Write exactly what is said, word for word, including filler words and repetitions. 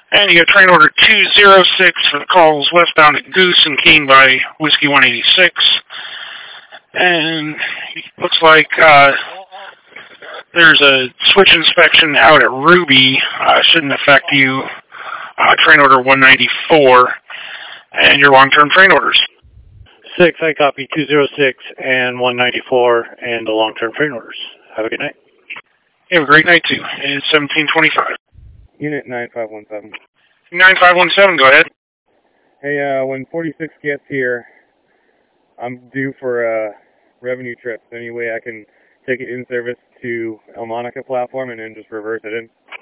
And you have train order two zero six for the calls westbound at Goose and King by Whiskey one eighty-six. And it looks like uh, there's a switch inspection out at Ruby. Uh, shouldn't affect you. Uh, train order one ninety-four. And your long-term train orders. Six, I copy two zero six and one ninety-four and the long-term train orders. Have a good night. You have a great night, too. It's seventeen twenty-five. Unit nine five one seven. nine five one seven, go ahead. Hey, uh, when forty-six gets here, I'm due for a revenue trip. Any way I can take it in service to El Monica platform and then just reverse it in?